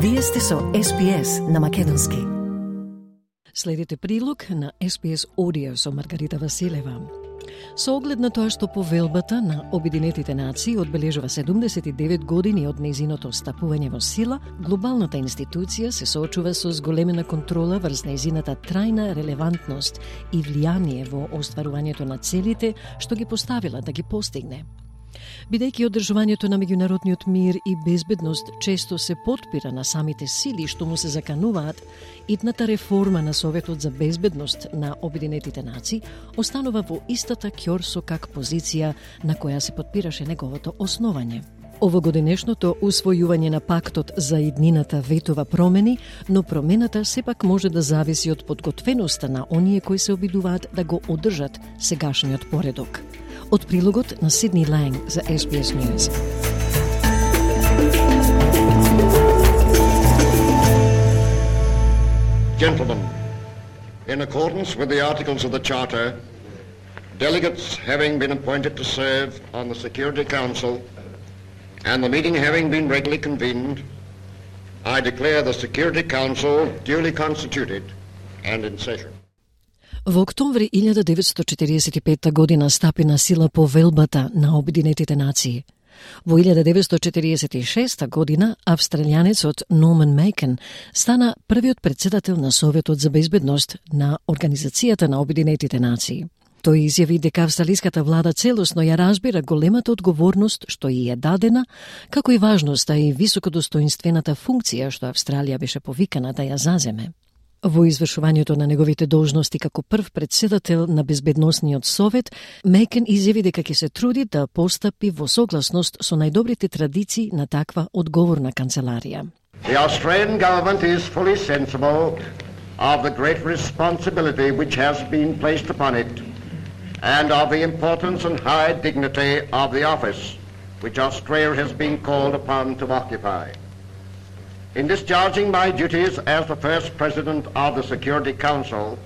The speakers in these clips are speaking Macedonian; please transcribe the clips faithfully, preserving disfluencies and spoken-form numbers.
Вие сте со Ес Би Ес на Македонски. Следите прилог на Ес Би Ес Audio со Маргарита Василева. Со оглед на тоа што повелбата на Обединетите нации одбележува седумдесет и девет години од нејзиното стапување во сила, глобалната институција се соочува со зголемена контрола врз нејзината трајна релевантност и влијание во остварувањето на целите што ги поставила да ги постигне. Бидејќи одржувањето на меѓународниот мир и безбедност често се потпира на самите сили што му се закануваат, итната реформа на Советот за безбедност на Обединетите нации останува во истата ќор со как позиција на која се потпираше неговото основање. Овогодинешното усвојување на пактот за иднината ветова промени, но промената сепак може да зависи од подготвеноста на оние кои се обидуваат да го одржат сегашниот поредок. Од прилогот на Сидни Ланг за Ес Би Ес News. Gentlemen, in accordance with the articles of the Charter, delegates having been appointed to serve on the Security Council and the meeting having been regularly convened, I declare the Security Council duly constituted and in session. Во октомври илјада деветстотини четириесет и петта година стапи на сила повелбата на Обединетите нации. Во илјада деветстотини четириесет и шеста година австралијанецот Норман Мејкен стана првиот претседател на Советот за безбедност на Организацијата на Обединетите нации. Тој изјави дека австралиската влада целосно ја разбира големата одговорност што и е дадена, како и важноста и високодостоинствената функција што Австралија беше повикана да ја заземе. Во извршувањето на неговите должности како прв претседател на Безбедносниот совет, Мејкен изјави дека ќе се труди да постапи во согласност со најдобрите традиции на таква одговорна канцеларија. The Australian government is fully sensible of the great responsibility which has been placed upon it and of the importance and high dignity of the office which Australia has been called upon to occupy. In discharging my duties as the first President of the Security Council,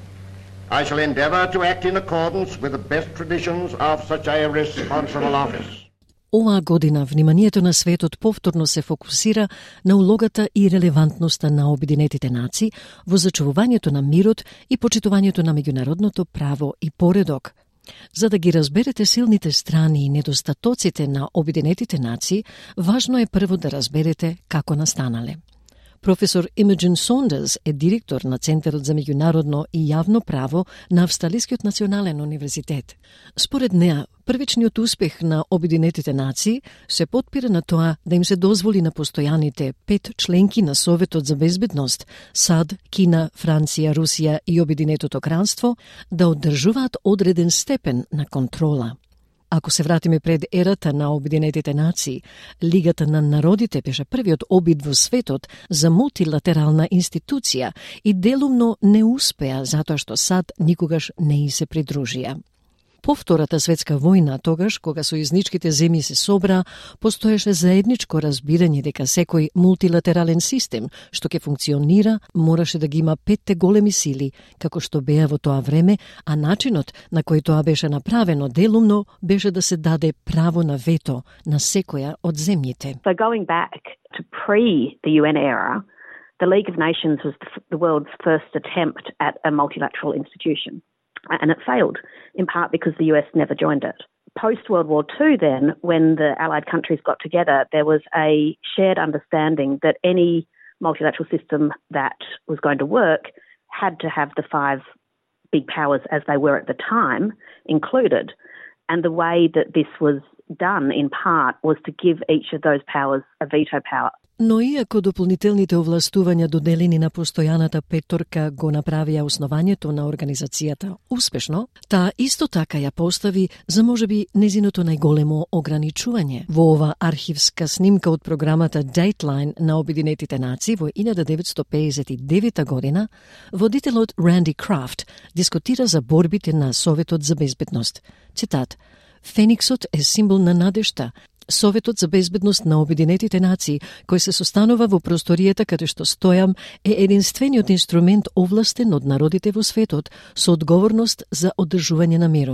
I shall endeavour to act in accordance with the best traditions of such a responsible office. Оваа година вниманието на светот повторно се фокусира на улогата и релевантноста на Обединетите нации во зачувувањето на мирот и почитувањето на меѓународното право и поредок. За да ги разберете силните страни и недостатоците на Обединетите нации, важно е прво да разберете како настанале. Професор Имаджин Сондерс е директор на Центарот за меѓународно и јавно право на Австралискиот национален универзитет. Според неа, првичниот успех на Обединетите нации се потпира на тоа да им се дозволи на постојаните пет членки на Советот за безбедност – САД, Кина, Франција, Русија и Обединетото кралство – да одржуваат одреден степен на контрола. Ако се вратиме пред ерата на Обединетите нации, Лигата на народите беше првиот обид во светот за мултилатерална институција и делумно не успеа затоа што САД никогаш не и се придружија. По Втората светска војна, тогаш кога сојузничките земји се собраа, постоеше заедничко разбирање дека секој мултилатерален систем што ќе функционира мораше да ги има петте големи сили, како што беа во тоа време, а начинот на кој тоа беше направено делумно беше да се даде право на вето на секоја од земјите. So going back to pre the U N era, the League of Nations was the world's first attempt at a multilateral institution. And it failed, in part because the U S never joined it. Post-World War Two then, when the Allied countries got together, there was a shared understanding that any multilateral system that was going to work had to have the five big powers as they were at the time included. And the way that this was done, in part, was to give each of those powers a veto power. Но иако дополнителните овластувања доделени на постојаната петорка го направија основањето на организацијата успешно, таа исто така ја постави за можеби незиното најголемо ограничување. Во ова архивска снимка од програмата Dateline на Обединетите нации во илјада деветстотини пеесет и девета година, водителот Ранди Крафт дискутира за борбите на Советот за безбедност. Цитат: "Фениксот е символ на надежта. Советот за безбедност на Обединетите нации, кој се состанува во просторијата каде што стојам, е единствениот инструмент овластен од народите во светот со одговорност за одржување на мирот.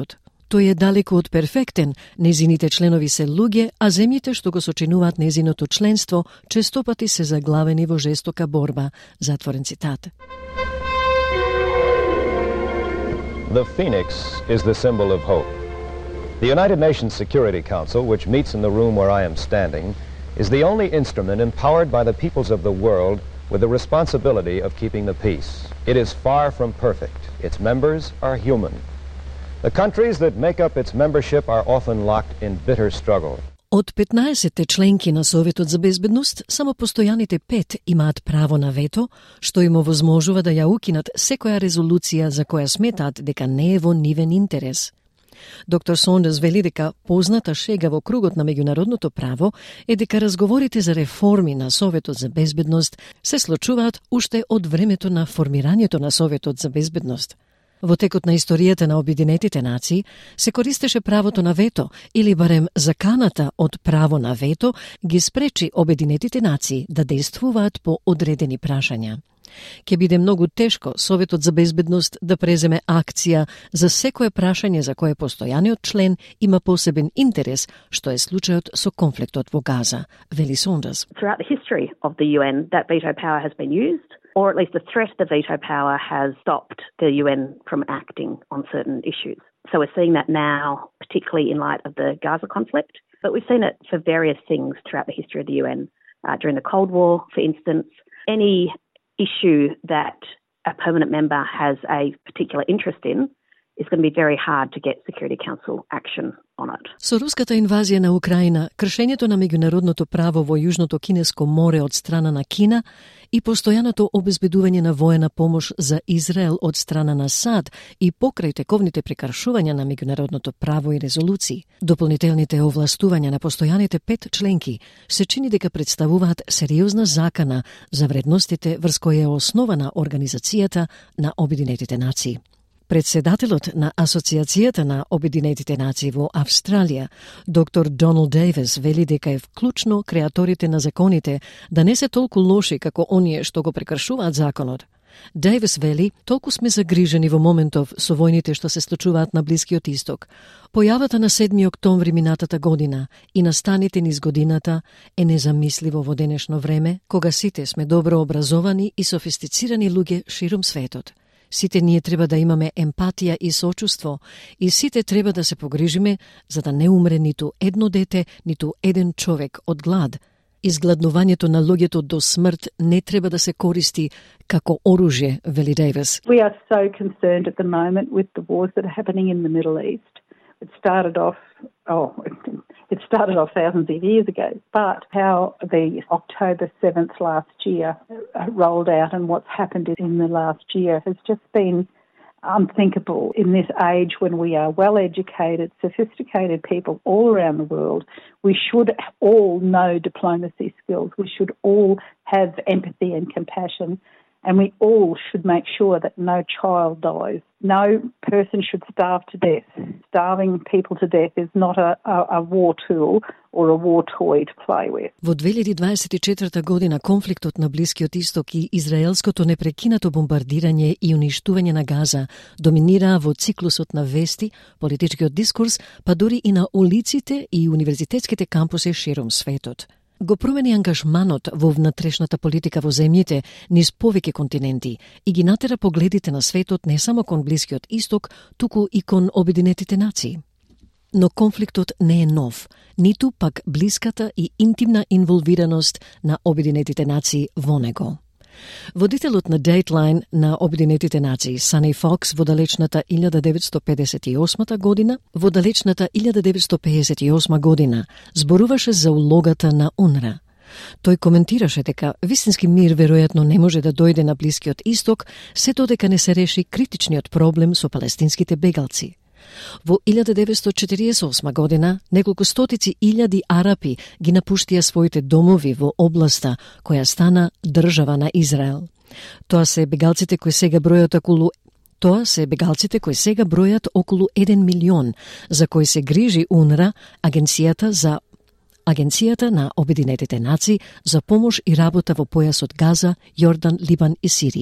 Тој е далеку од перфектен, незините членови се луѓе, а земјите што го сочинуваат незиното членство честопати се заглавени во жестока борба. Затворен цитат. The phoenix is the symbol of hope. The United Nations Security Council, which meets in the room where I am standing, is the only instrument empowered by the peoples of the world with the responsibility of keeping the peace. It is far from perfect. Its members are human. The countries that make up its membership are often locked in bitter struggle. Од петнаесетте членки на Советот за безбедност, само постојаните пет имаат право на вето, што им овозможува да ја укинат секоја резолуција за која сметаат дека не е во нивен интерес. Доктор Сондерс вели дека позната шега во кругот на меѓународното право е дека разговорите за реформи на Советот за безбедност се случуваат уште од времето на формирањето на Советот за безбедност. Во текот на историјата на Обединетите нации се користеше правото на вето или барем заканата од право на вето ги спречи Обединетите нации да действуваат по одредени прашања. Ке биде многу тешко Советот за безбедност да преземе акција за секое прашање за кое постојаниот член има посебен интерес, што е случајот со конфликтот во Газа, вели Сондерс. Throughout the history of the U N, that veto power has been used, or at least the threat of the veto power has stopped the U N from acting on certain issues. So we're seeing that now, particularly in light of the Gaza conflict, but we've seen it for various things throughout the history of the U N. Uh, during the Cold War, for instance, any issue that a permanent member has a particular interest in is going to be very hard to get Security Council action on it. Со руската инвазија на Украина, кршењето на меѓународното право во Јужното Кинеско море од страна на Кина и постојаното обезбедување на воена помош за Израел од страна на САД и покрај тековните прекршувања на меѓународното право и резолуции, дополнителните овластувања на постојаните пет членки се чини дека представуваат сериозна закана за вредностите врз кои е основана Организацијата на Обединетите нации. Председателот на Асоциацијата на Обединетите нации во Австралија, доктор Доналд Дейвис, вели дека е вклучно креаторите на законите да не се толку лоши како оние што го прекршуваат законот. Дейвис вели, толку сме загрижени во моментов со војните што се случуваат на Блискиот Исток. Појавата на седми октомври минатата година и настаните низ годината е незамисливо во денешно време, кога сите сме добро образовани и софистицирани луѓе широм светот. Сите ние треба да имаме емпатија и сочувство и сите треба да се погрижиме за да не умре ниту едно дете, ниту еден човек од глад. Изгладнувањето на луѓето до смрт не треба да се користи како оружје, вели Дейвис. We are so concerned at the moment with the wars that are happening in the Middle East. It started off, oh, it started off thousands of years ago, but how the October seventh last year rolled out and what's happened in the last year has just been unthinkable in this age when we are well-educated, sophisticated people all around the world. We should all know diplomacy skills. We should all have empathy and compassion. And we all should make sure that no child dies. No person should starve to death. Starving people to death is not a, a, a war tool or a war toy to play with. Во две илјади дваесет и четврта година конфликтот на Блискиот Исток и израелското непрекинато бомбардирање и уништување на Газа доминираа во циклусот на вести, политичкиот дискурс, па дури и на улиците и универзитетските кампуси широм светот. Го промени ангажманот во внатрешната политика во земјите низ повеќе континенти и ги натера погледите на светот не само кон Блискиот Исток, туку и кон Обединетите нации. Но конфликтот не е нов, ниту пак блиската и интимна инволвираност на Обединетите нации во него. Водителот на Dateline на Обединетите нации, Сани Фокс, во далечната илјада деветстотини педесет и осма година, во далечната илјада деветстотини педесет и осма година, зборуваше за улогата на УНРА. Тој коментираше дека вистински мир веројатно не може да дојде на Блискиот Исток, сето дека не се реши критичниот проблем со палестинските бегалци. Во илјада деветстотини четириесет и осма година, неколку стотици илјади арапи ги напуштија своите домови во областа која стана држава на Израел. Тоа се бегалците кои сега бројат околу Тоа се бегалците кои сега бројат околу еден милион, за кои се грижи УНРА, агенцијата за Агенцијата на Обединетите нации за помош и работа во појасот Газа, Јордан, Либан и Сирија.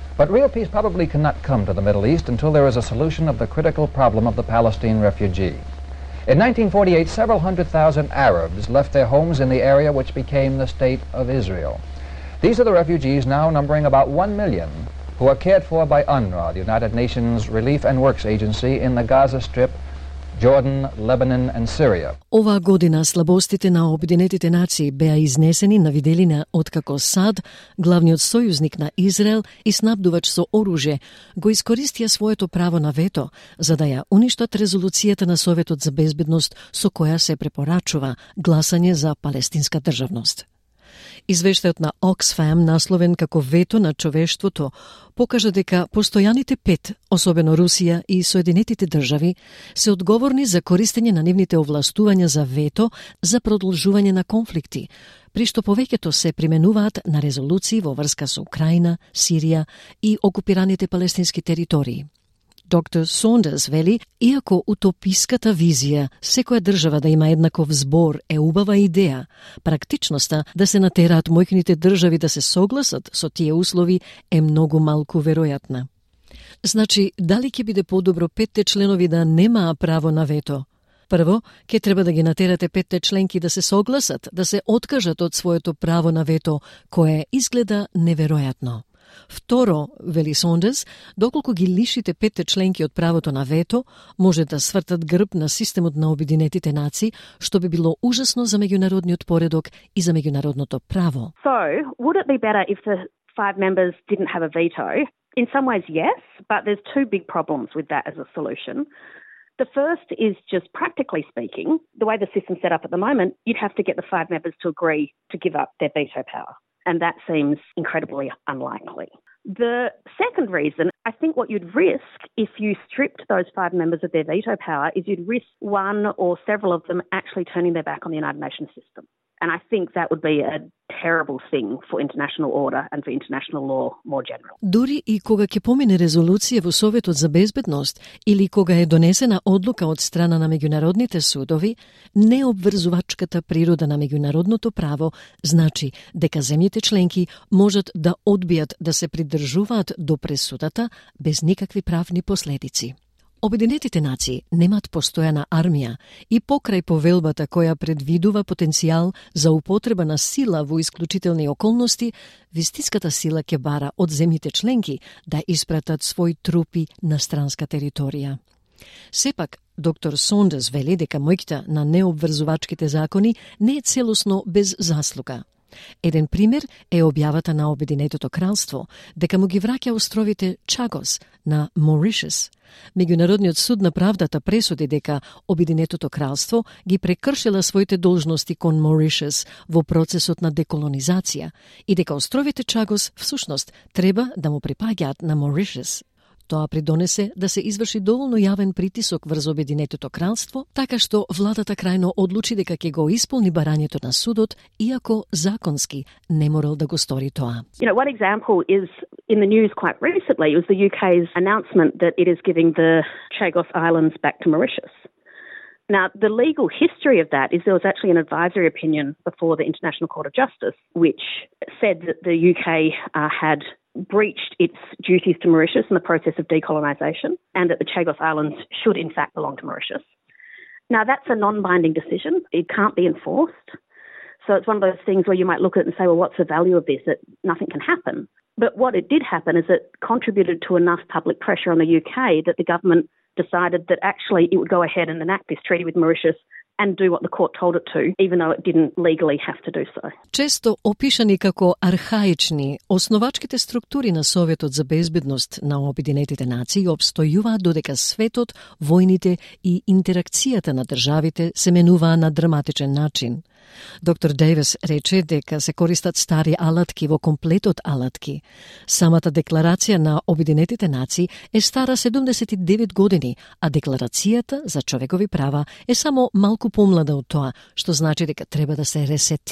But real peace probably cannot come to the Middle East until there is a solution of the critical problem of the Palestine refugee. In nineteen forty-eight, several hundred thousand Arabs left their homes in the area which became the State of Israel. These are the refugees, now numbering about one million, who are cared for by UNRWA, the United Nations Relief and Works Agency, in the Gaza Strip, Jordan, Lebanon and Syria. Оваа година слабостите на Обединетите нации беа изнесени на виделина откако САД, главниот сојузник на Израел и снабдувач со оружје, го искористија своето право на вето за да ја уништат резолуцијата на Советот за безбедност со која се препорачува гласање за палестинска државност. Извештајот на Оксфам, насловен како вето на човештвото, покажа дека постојаните пет, особено Русија и Соединетите држави, се одговорни за користење на нивните овластувања за вето за продолжување на конфликти, при што повеќето се применуваат на резолуции во врска со Украина, Сирија и окупираните палестински територии. Доктор Сондерс вели, иако утописката визија секоја држава да има еднаков збор е убава идеја, практичноста да се натераат мојкните држави да се согласат со тие услови е многу малку веројатна. Значи, дали ќе биде подобро петте членови да немаа право на вето? Прво, ќе треба да ги натерате петте членки да се согласат, да се откажат од своето право на вето, кое изгледа неверојатно. Второ, вели Сондерс, доколку ги лишите петте членки од правото на вето, може да свртат грб на системот на Обединетите нации, што би било ужасно за меѓународниот поредок и за меѓународното право. So, would it be better if the five members didn't have a veto? In some ways, yes, but there's two big problems with that as a solution. The first is just practically speaking, the way the system's set up at the moment, you'd have to get the five members to agree to give up their veto power. And that seems incredibly unlikely. The second reason, I think what you'd risk if you stripped those five members of their veto power is you'd risk one or several of them actually turning their back on the United Nations system. And I think that would be a terrible thing for international order and for international law more generally. Дури и кога ќе помине резолуција во Советот за безбедност или кога е донесена одлука од страна на меѓународните судови, необврзувачката природа на меѓународното право значи дека земјите членки можат да одбијат да се придржуваат до пресудата без никакви правни последици. Обединетите нации немаат постојана армија и покрај повелбата која предвидува потенцијал за употреба на сила во исклучителни околности, вистинската сила ќе бара од земјите членки да испратат своји трупи на странска територија. Сепак, доктор Сондерс вели дека моќта на необврзувачките закони не е целосно без заслуга. Еден пример е објавата на Обединетото кралство дека му ги враќа островите Чагос на Моришес. Меѓународниот суд на правдата пресуди дека Обединетото кралство ги прекршила своите должности кон Моришес во процесот на деколонизација и дека островите Чагос всушност треба да му припаѓаат на Моришес. Тоа придонесе да се изврши доволно јавен притисок врз Обединетото кралство, така што владата крајно одлучи дека ќе го исполни барањето на судот, иако законски не морал да го стори тоа. You know, one example is in the news quite recently was the U K's announcement that it is giving the Chagos Islands back to Mauritius. Now, the legal history of that is there was actually an advisory opinion before the International Court of Justice, which said that the U K uh, had breached its duties to Mauritius in the process of decolonisation and that the Chagos Islands should in fact belong to Mauritius. Now, that's a non-binding decision. It can't be enforced. So it's one of those things where you might look at it and say, well, what's the value of this? That nothing can happen. But what it did happen is it contributed to enough public pressure on the U K that the government decided that actually it would go ahead and enact this treaty with Mauritius and do what the court told it to, even though it didn't legally have to do so. Често опишани како архаични, основачките структури на Советот за безбедност на Обединетите нации обстојуваат додека светот, војните и интеракцијата на државите се менуваа на драматичен начин. Доктор Дейвис рече дека се користат стари алатки во комплетот алатки. Самата декларација на Обединетите нации е стара седумдесет и девет години, а декларацијата за човекови права е само малку помлада од тоа, што значи дека треба да се ресетира.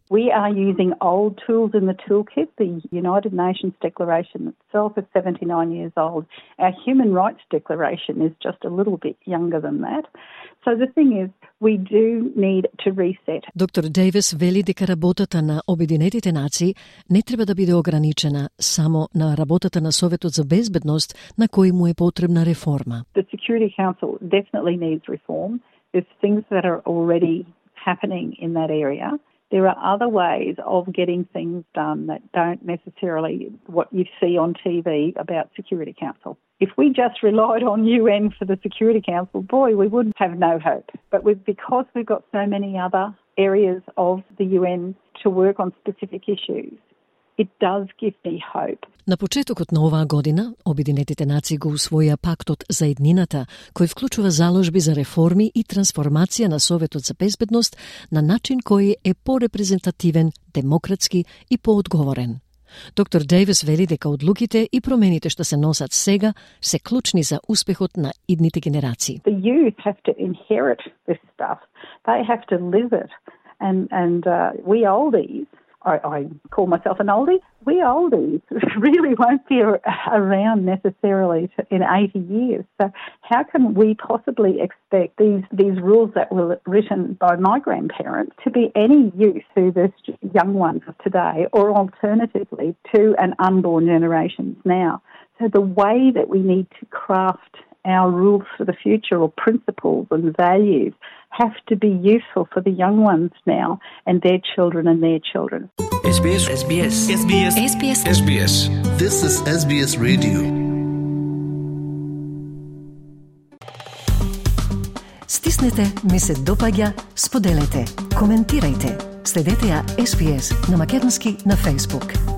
We are using old tools in the toolkit. The United Nations Declaration itself is seventy-nine years old. Our Human Rights Declaration is just a little bit younger than that. So the thing is, we do need to reset. Доктор Дейвис вели дека работата на Обединетите нации не треба да биде ограничена само на работата на Советот за безбедност, на кој му е потребна реформа. The Security Council definitely needs reform. There's things that are already happening in that area. There are other ways of getting things done that don't necessarily what you see on T V about Security Council. If we just relied on U N for the Security Council, boy, we would have no hope. But we've, because we've got so many other areas of the U N to work on specific issues, it does give me hope. На почетокот на оваа година, Обединетите нации го усвоија Пактот за еднината, кој вклучува заложби за реформи и трансформација на Советот за безбедност на начин кој е порепрезентативен, демократски и поодговорен. Доктор Дейвис вели дека одлуките и промените што се носат сега се клучни за успехот на идните генерации. The youth have to inherit this stuff. They have to live it. And, and uh, we oldies, I, I call myself an oldie, we oldies really won't be around necessarily in eighty years. So how can we possibly expect these, these rules that were written by my grandparents to be any use to the young ones of today, or alternatively to an unborn generations now? So the way that we need to craft our rules for the future, or principles and values, have to be useful for the young ones now and their children and their children. S B S S B S S B S S B S S B S This is S B S Radio. Стиснете, ми се допаѓа, споделете, коментирајте. Следете ја С Б С на македонски на Facebook.